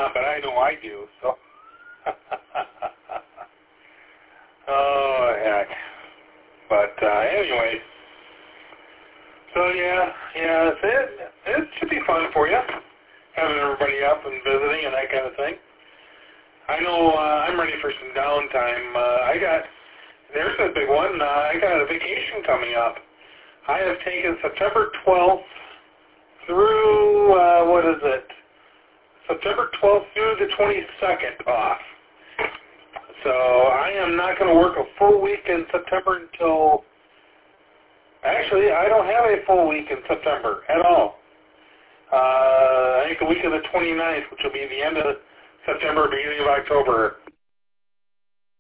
not, but I know I do, so. Oh, heck. But, anyway. So, yeah, it should be fun for you, having everybody up and visiting and that kind of thing. I know I'm ready for some downtime. There's a big one. I got a vacation coming up. I have taken September 12th through, September 12th through the 22nd off. So I am not going to work a full week in September until, actually, I don't have a full week in September at all. I think the week of the 29th, which will be the end of September, beginning of October,